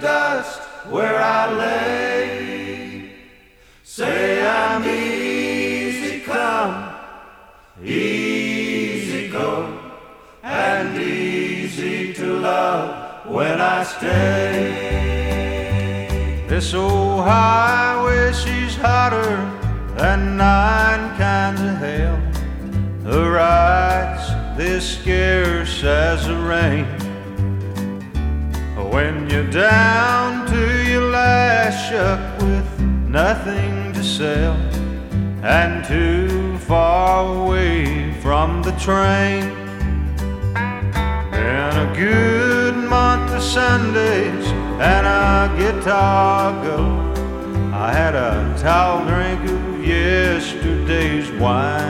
dust where I lay. Say I'm easy come, easy go, and easy to love when I stay. This old highway, she's hotter than 9 kinds of hell. The rides, they're scarce as the rain. When you're down to your last shuck with nothing to sell and too far away from the train, then a good month of Sundays and a guitar go. I had a tall drink of yesterday's wine.